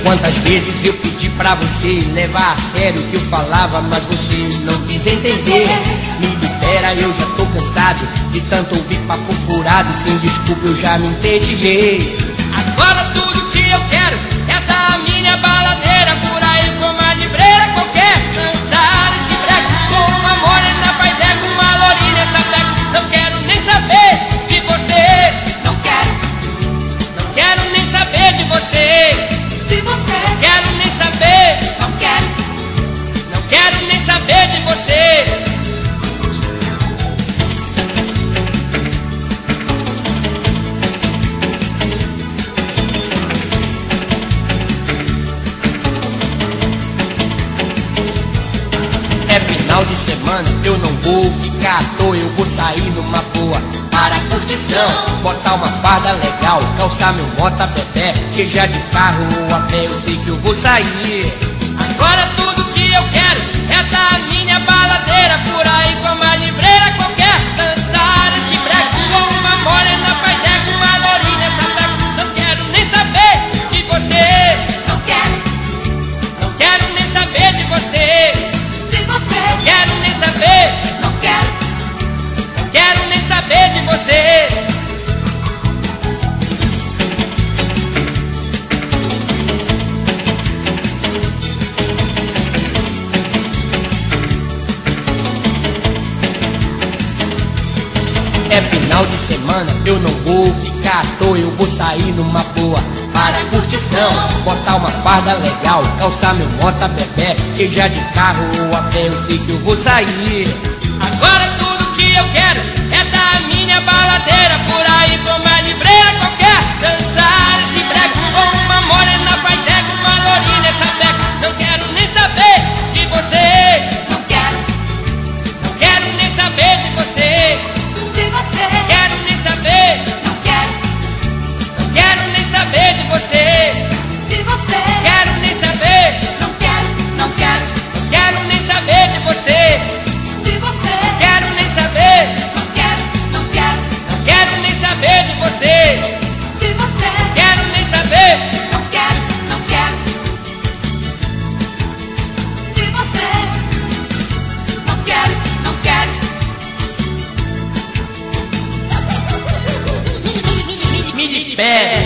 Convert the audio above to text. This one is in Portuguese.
Quantas vezes eu pedi pra você levar a sério o que eu falava, mas você não quis entender. Me libera, eu já tô cansado de tanto ouvir papo furado. Sem desculpa eu já me entendi. Agora tudo que eu quero é essa minha baladeira, por aí com uma libreira qualquer. Dançar esse breque com uma morena, faz é com uma lourinha, essa breque. Não quero nem saber de você. Não quero nem saber de você. Não quero nem saber. Não quero nem saber de você. É final de semana, eu não vou ficar à toa. Eu vou sair numa boa para a curtição, botar uma farda legal, calçar meu mota bebê, seja de carro ou a pé, eu sei que eu vou sair. Agora tudo que eu quero é essa minha baladeira, por aí com uma libreira qualquer. Dançar esse breque com uma morena, faz é com uma lourinha, essa breque. Não quero nem saber de você. Não quero nem saber de você. Não quero nem saber. Não quero nem saber de você. É final de semana, eu não vou ficar à toa. Eu vou sair numa boa para a curtição, botar uma farda legal, calçar meu mota bebê, seja de carro ou a pé, eu sei que eu vou sair. Agora tudo que eu quero é essa minha baladeira, por aí com uma libreira qualquer. Dançar esse breque com uma morena, faz é com uma lourinha, essa breque. Não quero nem saber de você. Não quero nem saber de você. Quero nem saber. Não quero nem saber de você. Quero nem saber. Não quero nem saber de você. Quero nem saber. Não quero nem saber de você. Quero nem saber. Me libera.